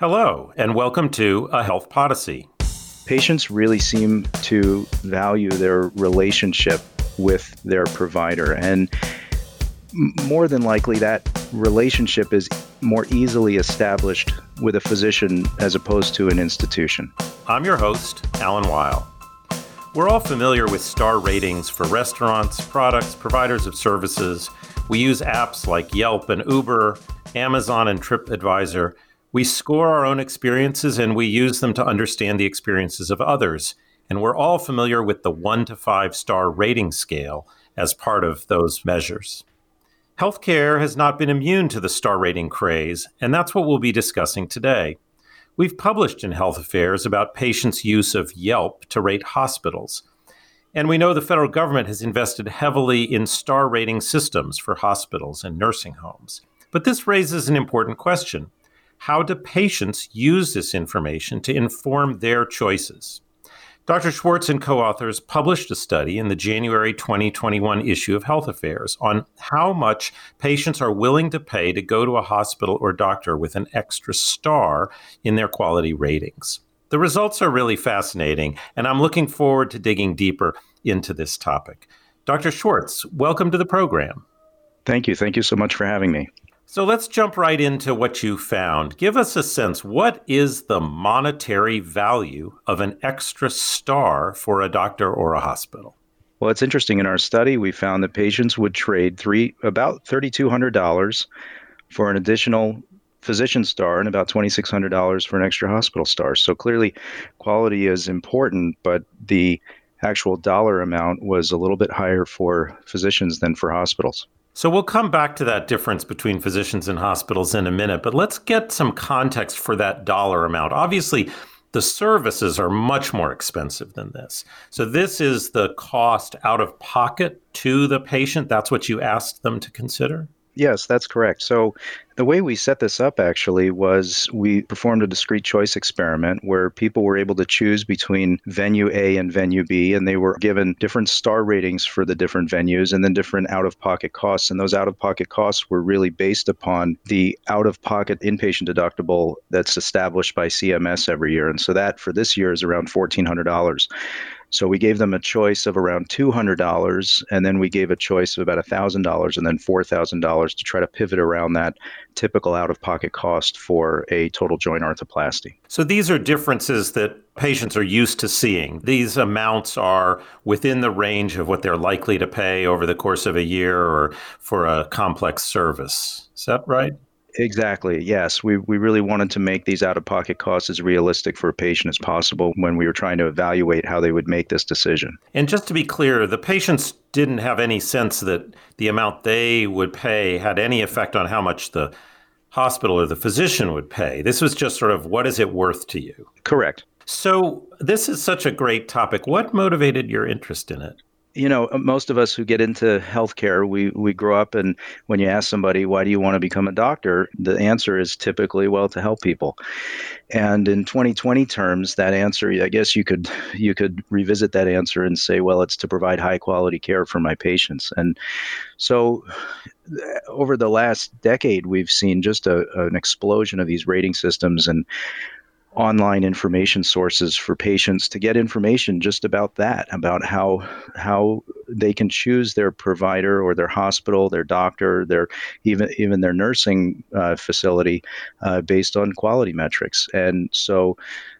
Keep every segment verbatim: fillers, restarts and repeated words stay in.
Hello, and welcome to A Health Podyssey. Patients really seem to value their relationship with their provider, and m- more than likely that relationship is more easily established with a physician as opposed to an institution. I'm your host, Alan Weil. We're all familiar with star ratings for restaurants, products, providers of services. We use apps like Yelp and Uber, Amazon and TripAdvisor. We score our own experiences and we use them to understand the experiences of others. And we're all familiar with the one to five star rating scale as part of those measures. Healthcare has not been immune to the star rating craze, and that's what we'll be discussing today. We've published in Health Affairs about patients' use of Yelp to rate hospitals. And we know the federal government has invested heavily in star rating systems for hospitals and nursing homes. But this raises an important question. How do patients use this information to inform their choices? Doctor Schwartz and co-authors published a study in the January twenty twenty-one issue of Health Affairs on how much patients are willing to pay to go to a hospital or doctor with an extra star in their quality ratings. The results are really fascinating, and I'm looking forward to digging deeper into this topic. Doctor Schwartz, welcome to the program. Thank you. Thank you so much for having me. So let's jump right into what you found. Give us a sense. What is the monetary value of an extra star for a doctor or a hospital? Well, it's interesting. In our study, we found that patients would trade three about three thousand two hundred dollars for an additional physician star and about two thousand six hundred dollars for an extra hospital star. So clearly, quality is important, but the actual dollar amount was a little bit higher for physicians than for hospitals. So we'll come back to that difference between physicians and hospitals in a minute, but let's get some context for that dollar amount. Obviously, the services are much more expensive than this. So this is the cost out of pocket to the patient. That's what you asked them to consider? Yes, that's correct. So the way we set this up actually was we performed a discrete choice experiment where people were able to choose between venue A and venue B, and they were given different star ratings for the different venues and then different out-of-pocket costs. And those out-of-pocket costs were really based upon the out-of-pocket inpatient deductible that's established by C M S every year. And so that for this year is around fourteen hundred dollars. So we gave them a choice of around two hundred dollars, and then we gave a choice of about one thousand dollars and then four thousand dollars to try to pivot around that typical out-of-pocket cost for a total joint arthroplasty. So these are differences that patients are used to seeing. These amounts are within the range of what they're likely to pay over the course of a year or for a complex service. Is that right? Exactly. Yes. We we really wanted to make these out-of-pocket costs as realistic for a patient as possible when we were trying to evaluate how they would make this decision. And just to be clear, the patients didn't have any sense that the amount they would pay had any effect on how much the hospital or the physician would pay. This was just sort of, what is it worth to you? Correct. So this is such a great topic. What motivated your interest in it? You know, most of us who get into healthcare, we, we grow up, and when you ask somebody, why do you want to become a doctor? The answer is typically, well, to help people. And in twenty twenty terms, that answer, I guess you could you could revisit that answer and say, well, it's to provide high quality care for my patients. And so over the last decade, we've seen just a, an explosion of these rating systems and online information sources for patients to get information just about that, about how how they can choose their provider or their hospital, their doctor, their even even their nursing uh, facility uh, based on quality metrics. And so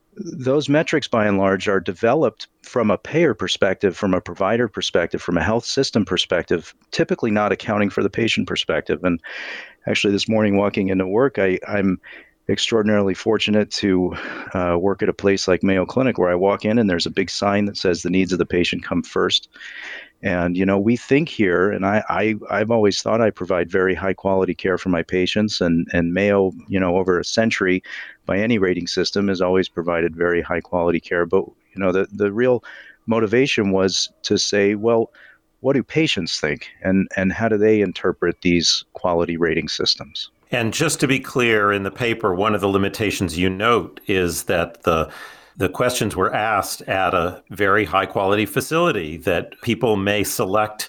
those metrics, by and large, are developed from a payer perspective, from a provider perspective, from a health system perspective, typically not accounting for the patient perspective. And actually, this morning walking into work, I, I'm extraordinarily fortunate to uh, work at a place like Mayo Clinic, where I walk in and there's a big sign that says the needs of the patient come first. And, you know, we think here, and I, I, I've always thought I provide very high quality care for my patients, and, and Mayo, you know, over a century by any rating system has always provided very high quality care. But, you know, the, the real motivation was to say, well, what do patients think, and, and how do they interpret these quality rating systems? And just to be clear, in the paper, one of the limitations you note is that the the questions were asked at a very high quality facility, that people may select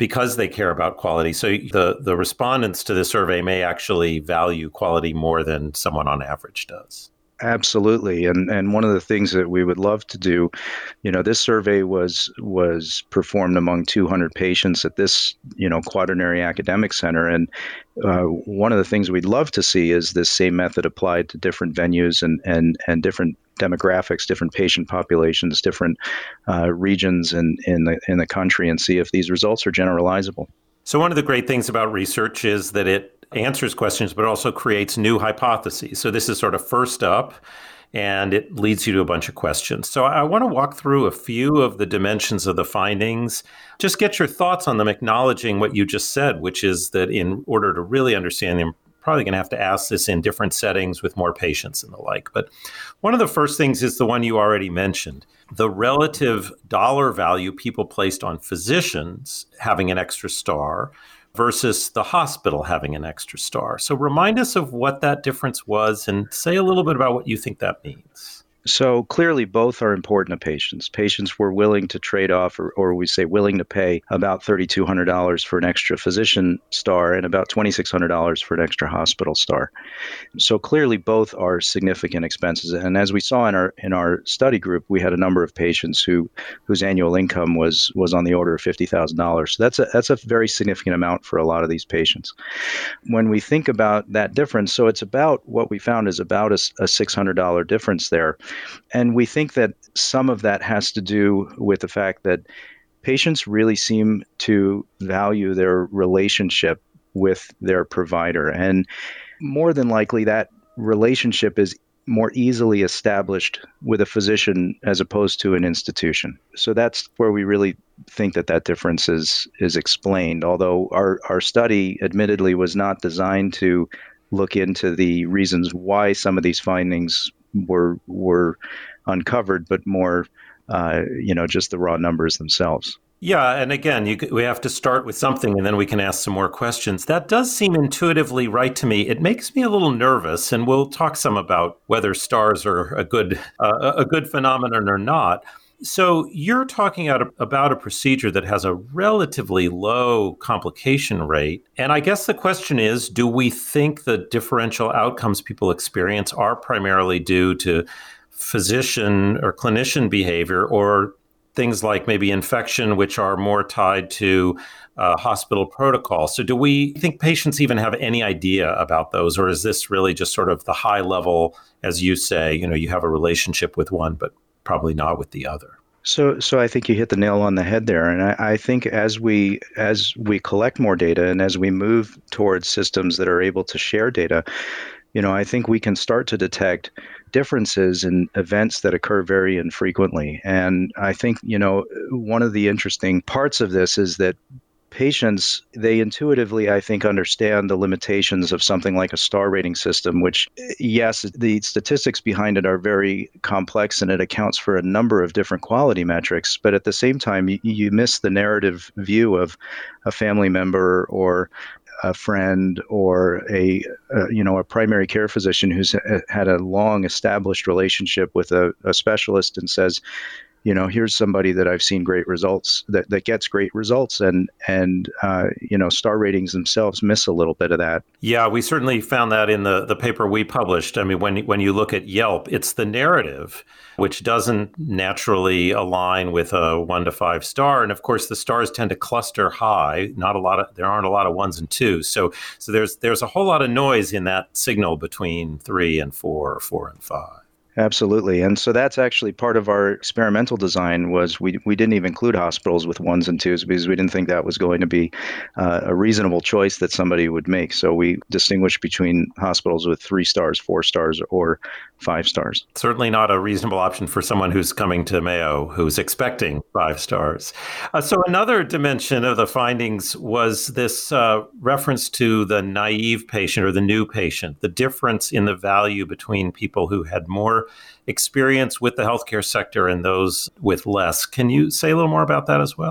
because they care about quality. So the, the respondents to this survey may actually value quality more than someone on average does. Absolutely. And and one of the things that we would love to do, you know, this survey was was performed among two hundred patients at this, you know, quaternary academic center. And uh, one of the things we'd love to see is this same method applied to different venues and and, and different demographics, different patient populations, different uh, regions in, in the in the country, and see if these results are generalizable. So one of the great things about research is that it answers questions, but also creates new hypotheses. So this is sort of first up, and it leads you to a bunch of questions. So I want to walk through a few of the dimensions of the findings, just get your thoughts on them, acknowledging what you just said, which is that in order to really understand them, probably going to have to ask this in different settings with more patients and the like. But one of the first things is the one you already mentioned. The relative dollar value people placed on physicians having an extra star versus the hospital having an extra star. So remind us of what that difference was and say a little bit about what you think that means. So clearly both are important to patients. Patients were willing to trade off, or, or we say willing to pay about three thousand two hundred dollars for an extra physician star and about two thousand six hundred dollars for an extra hospital star. So clearly both are significant expenses. And as we saw in our in our study group, we had a number of patients who whose annual income was was on the order of fifty thousand dollars. So that's a that's a very significant amount for a lot of these patients. When we think about that difference, so it's about, what we found is about a, a six hundred dollars difference there. And we think that some of that has to do with the fact that patients really seem to value their relationship with their provider. And more than likely, that relationship is more easily established with a physician as opposed to an institution. So that's where we really think that that difference is, is explained, although our, our study admittedly was not designed to look into the reasons why some of these findings were were uncovered, but more, uh, you know, just the raw numbers themselves. Yeah, and again, you, we have to start with something, and then we can ask some more questions. That does seem intuitively right to me. It makes me a little nervous, and we'll talk some about whether stars are a good uh, a good phenomenon or not. So you're talking out about a procedure that has a relatively low complication rate. And I guess the question is, do we think the differential outcomes people experience are primarily due to physician or clinician behavior, or things like maybe infection, which are more tied to uh, hospital protocol? So do we think patients even have any idea about those? Or is this really just sort of the high level, as you say, you know, you have a relationship with one, but probably not with the other? So, so I think you hit the nail on the head there, and I, I think as we as we collect more data and as we move towards systems that are able to share data, you know, I think we can start to detect differences in events that occur very infrequently. And I think, you know, one of the interesting parts of this is that patients, they intuitively, I think, understand the limitations of something like a star rating system, which, yes, the statistics behind it are very complex and it accounts for a number of different quality metrics. But at the same time, you, you miss the narrative view of a family member or a friend or a, uh, you know, a primary care physician who's had a long established relationship with a, a specialist and says, you know, here's somebody that I've seen great results, that, that gets great results. And, and uh, you know, star ratings themselves miss a little bit of that. Yeah, we certainly found that in the, the paper we published. I mean, when, when you look at Yelp, it's the narrative, which doesn't naturally align with a one to five star. And of course, the stars tend to cluster high. Not a lot of, there aren't a lot of ones and twos. So, so there's, there's a whole lot of noise in that signal between three and four, or four and five. Absolutely. And so that's actually part of our experimental design was we we didn't even include hospitals with ones and twos because we didn't think that was going to be uh, a reasonable choice that somebody would make. So we distinguished between hospitals with three stars, four stars, or five stars. Certainly not a reasonable option for someone who's coming to Mayo who's expecting five stars. Uh, so another dimension of the findings was this uh, reference to the naive patient or the new patient, the difference in the value between people who had more experience with the healthcare sector and those with less. Can you say a little more about that as well?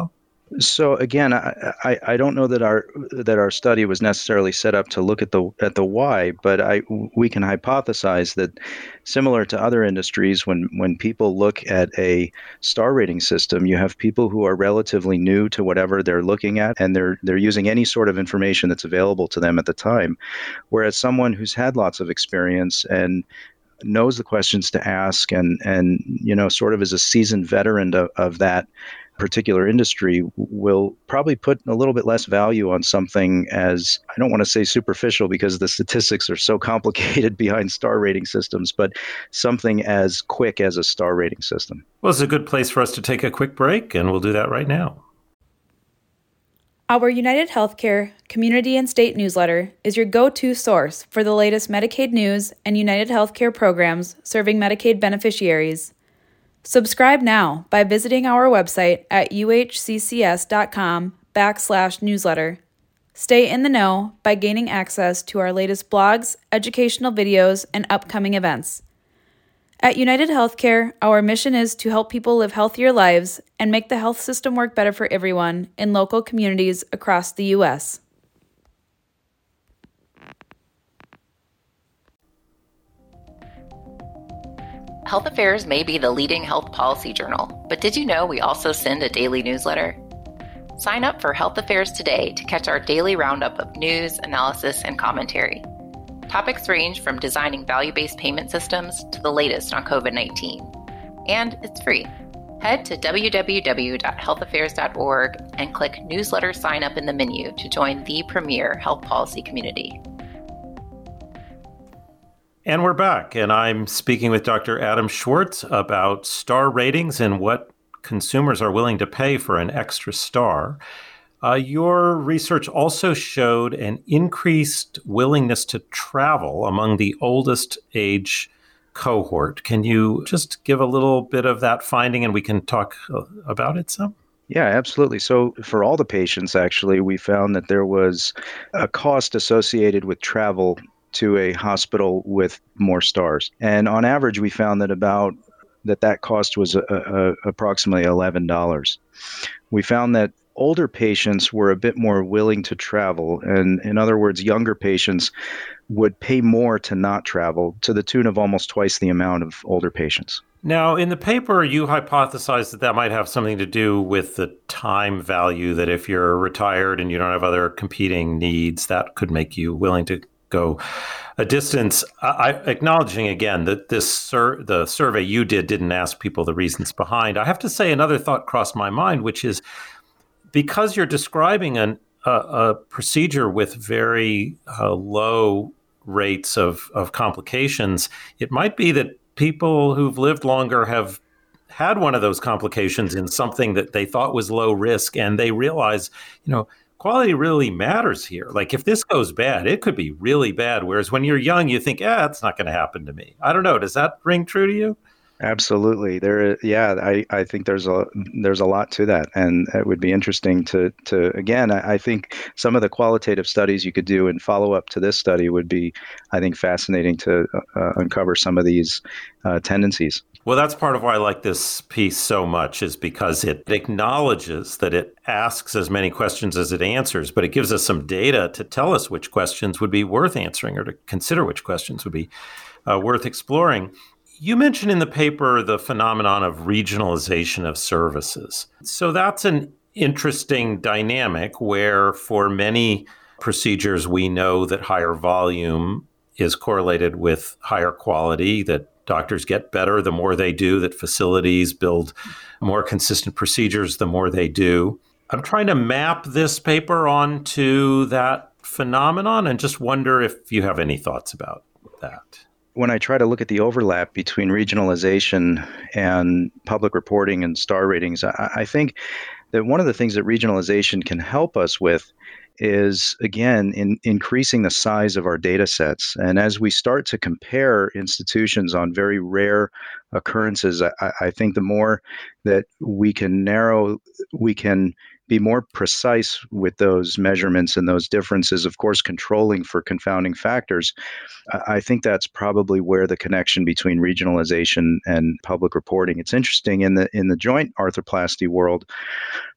So again, I, I, I don't know that our that our study was necessarily set up to look at the at the why, but I we can hypothesize that similar to other industries, when when people look at a star rating system, you have people who are relatively new to whatever they're looking at, and they're they're using any sort of information that's available to them at the time, whereas someone who's had lots of experience and knows the questions to ask and and you know sort of is a seasoned veteran of, of that particular industry will probably put a little bit less value on something as, I don't want to say superficial because the statistics are so complicated behind star rating systems, but something as quick as a star rating system. Well, it's a good place for us to take a quick break, and we'll do that right now. Our United Healthcare community and state newsletter is your go-to source for the latest Medicaid news and United Healthcare programs serving Medicaid beneficiaries. Subscribe now by visiting our website at uhccs.com backslash newsletter. Stay in the know by gaining access to our latest blogs, educational videos, and upcoming events. At United Healthcare, our mission is to help people live healthier lives and make the health system work better for everyone in local communities across the U S Health Affairs may be the leading health policy journal, but did you know we also send a daily newsletter? Sign up for Health Affairs today to catch our daily roundup of news, analysis, and commentary. Topics range from designing value-based payment systems to the latest on covid nineteen. And it's free. Head to w w w dot health affairs dot org and click Newsletter Sign Up in the menu to join the premier health policy community. And we're back, and I'm speaking with Doctor Adam Schwartz about star ratings and what consumers are willing to pay for an extra star. Uh, your research also showed an increased willingness to travel among the oldest age cohort. Can you just give a little bit of that finding and we can talk about it some? Yeah, absolutely. So for all the patients, actually, we found that there was a cost associated with travel to a hospital with more stars. And on average, we found that about that that cost was a, a, approximately eleven dollars. We found that older patients were a bit more willing to travel. And in other words, younger patients would pay more to not travel to the tune of almost twice the amount of older patients. Now, in the paper, you hypothesized that that might have something to do with the time value, that if you're retired and you don't have other competing needs, that could make you willing to go a distance. I, acknowledging again that this sur- the survey you did didn't ask people the reasons behind. I have to say another thought crossed my mind, which is because you're describing an, a, a procedure with very uh, low rates of, of complications, it might be that people who've lived longer have had one of those complications in something that they thought was low risk, and they realize, you know, quality really matters here. Like if this goes bad, it could be really bad. Whereas when you're young, you think, ah, it's not going to happen to me. I don't know. Does that ring true to you? Absolutely. There, yeah, I, I think there's a there's a lot to that, and it would be interesting to to again. I, I think some of the qualitative studies you could do in follow up to this study would be, I think, fascinating to uh, uncover some of these uh, tendencies. Well, that's part of why I like this piece so much, is because it acknowledges that it asks as many questions as it answers, but it gives us some data to tell us which questions would be worth answering, or to consider which questions would be uh, worth exploring. You mentioned in the paper the phenomenon of regionalization of services. So that's an interesting dynamic where for many procedures, we know that higher volume is correlated with higher quality, that doctors get better the more they do, that facilities build more consistent procedures the more they do. I'm trying to map this paper onto that phenomenon and just wonder if you have any thoughts about that. When I try to look at the overlap between regionalization and public reporting and star ratings, I, I think that one of the things that regionalization can help us with is, again, in increasing the size of our data sets. And as we start to compare institutions on very rare occurrences, I, I think the more that we can narrow, we can be more precise with those measurements and those differences, of course, controlling for confounding factors. I think that's probably where the connection between regionalization and public reporting. It's interesting in the in the joint arthroplasty world,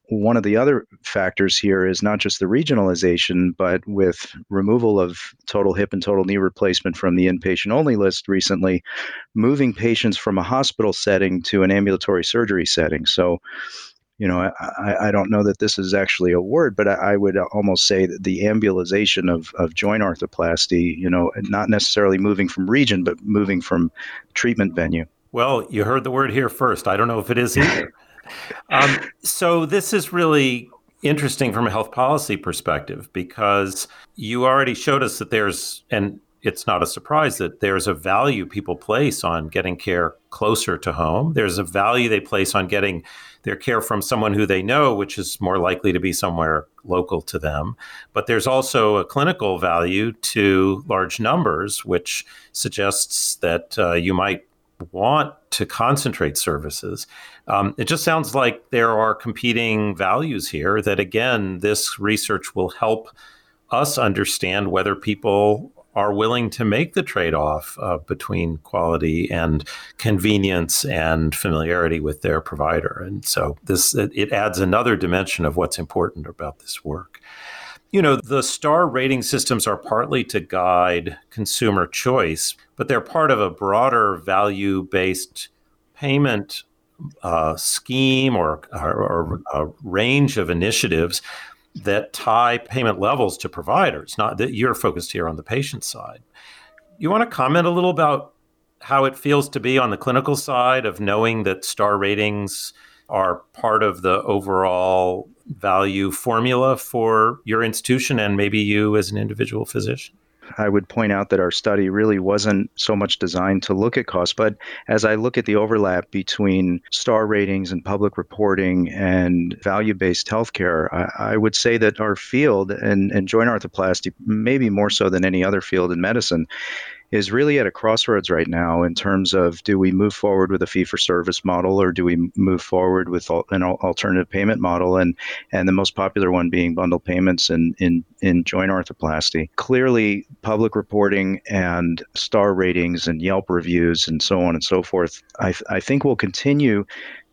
One of the other factors here is not just the regionalization, but with removal of total hip and total knee replacement from the inpatient-only list recently, moving patients from a hospital setting to an ambulatory surgery setting. So, you know, I, I don't know that this is actually a word, but I, I would almost say that the ambulization of, of joint arthroplasty, you know, not necessarily moving from region, but moving from treatment venue. Well, you heard the word here first. I don't know if it is either. um, so this is really interesting from a health policy perspective, because you already showed us that there's, and it's not a surprise, that there's a value people place on getting care closer to home. There's a value they place on getting their care from someone who they know, which is more likely to be somewhere local to them. But there's also a clinical value to large numbers, which suggests that uh, you might want to concentrate services. Um, it just sounds like there are competing values here that, again, this research will help us understand whether people are willing to make the trade-off uh, between quality and convenience and familiarity with their provider. And so this it, it adds another dimension of what's important about this work. You know, the star rating systems are partly to guide consumer choice, but they're part of a broader value-based payment uh, scheme or, or, or a range of initiatives that tie payment levels to providers, not that you're focused here on the patient side. You want to comment a little about how it feels to be on the clinical side of knowing that star ratings are part of the overall value formula for your institution and maybe you as an individual physician? I would point out that our study really wasn't so much designed to look at cost, but as I look at the overlap between star ratings and public reporting and value-based healthcare, I, I would say that our field, and, and joint arthroplasty, maybe more so than any other field in medicine, is really at a crossroads right now in terms of, do we move forward with a fee-for-service model or do we move forward with an alternative payment model, and and the most popular one being bundled payments in, in, in joint arthroplasty. Clearly, public reporting and star ratings and Yelp reviews and so on and so forth, I, th- I think will continue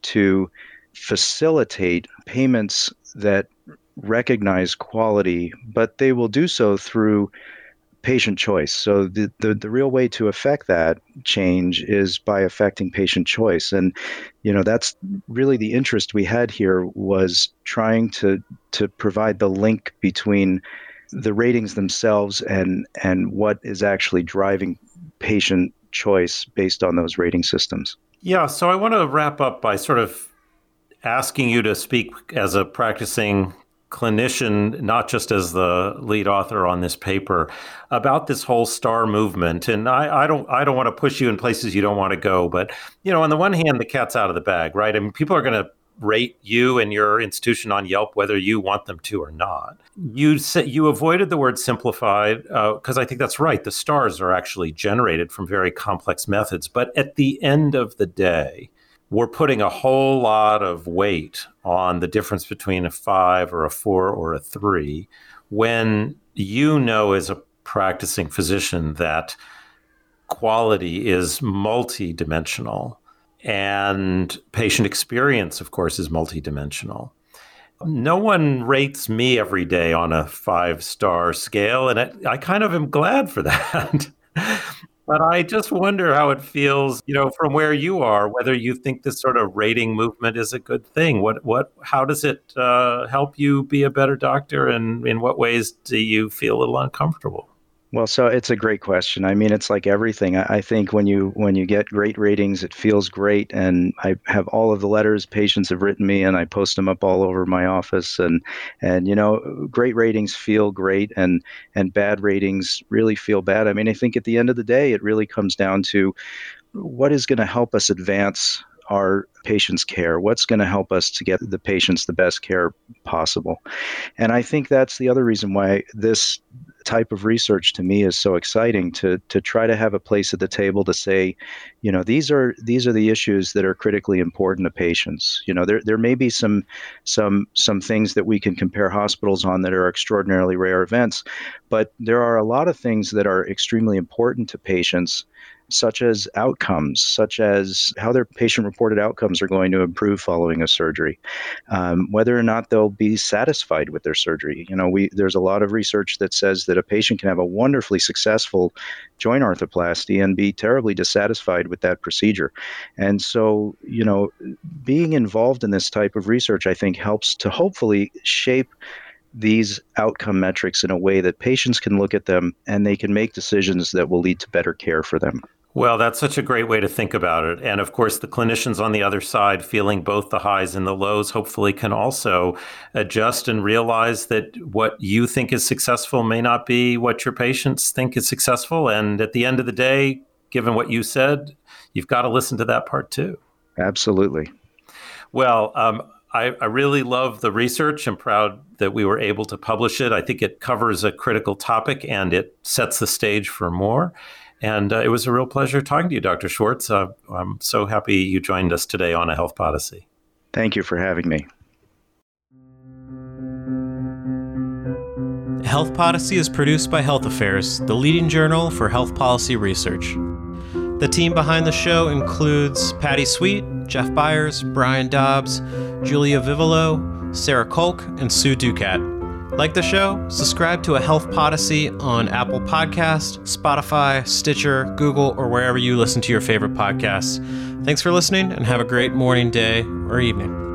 to facilitate payments that recognize quality, but they will do so through patient choice. So the, the the real way to affect that change is by affecting patient choice. And, you know, that's really the interest we had here, was trying to to provide the link between the ratings themselves and and what is actually driving patient choice based on those rating systems. Yeah, so I want to wrap up by sort of asking you to speak as a practicing clinician, not just as the lead author on this paper, about this whole star movement. And I, I don't I don't want to push you in places you don't want to go. But, you know, on the one hand, the cat's out of the bag, right? I mean, people are going to rate you and your institution on Yelp whether you want them to or not. You say, you avoided the word simplified because uh, I think that's right. The stars are actually generated from very complex methods. But at the end of the day, we're putting a whole lot of weight on the difference between a five or a four or a three, when you know as a practicing physician that quality is multidimensional and patient experience, of course, is multidimensional. No one rates me every day on a five-star scale, and I, I kind of am glad for that. But I just wonder how it feels, you know, from where you are, whether you think this sort of rating movement is a good thing. What, what, how does it uh, help you be a better doctor, and in what ways do you feel a little uncomfortable? Well, so it's a great question. I mean, it's like everything. I, I think when you when you get great ratings, it feels great. And I have all of the letters patients have written me, and I post them up all over my office. And and you know, great ratings feel great, and and bad ratings really feel bad. I mean, I think at the end of the day, it really comes down to what is going to help us advance our patients' care, what's going to help us to get the patients the best care possible. And I think that's the other reason why this type of research to me is so exciting, to to try to have a place at the table to say, you know, these are these are the issues that are critically important to patients. You know, there there may be some some some things that we can compare hospitals on that are extraordinarily rare events, but there are a lot of things that are extremely important to patients such as outcomes, such as how their patient-reported outcomes are going to improve following a surgery, um, whether or not they'll be satisfied with their surgery. You know, we there's a lot of research that says that a patient can have a wonderfully successful joint arthroplasty and be terribly dissatisfied with that procedure. And so, you know, being involved in this type of research, I think, helps to hopefully shape these outcome metrics in a way that patients can look at them and they can make decisions that will lead to better care for them. Well, that's such a great way to think about it. And of course, the clinicians on the other side, feeling both the highs and the lows, hopefully can also adjust and realize that what you think is successful may not be what your patients think is successful. And at the end of the day, given what you said, you've got to listen to that part too. Absolutely. Well, um, I, I really love the research. I'm proud that we were able to publish it. I think it covers a critical topic and it sets the stage for more. And uh, it was a real pleasure talking to you, Doctor Schwartz. Uh, I'm so happy you joined us today on A Health Podyssey. Thank you for having me. Health Podyssey is produced by Health Affairs, the leading journal for health policy research. The team behind the show includes Patty Sweet, Jeff Byers, Brian Dobbs, Julia Vivolo, Sarah Kolk, and Sue Ducat. Like the show? Subscribe to A Health Podyssey on Apple Podcasts, Spotify, Stitcher, Google, or wherever you listen to your favorite podcasts. Thanks for listening and have a great morning, day, or evening.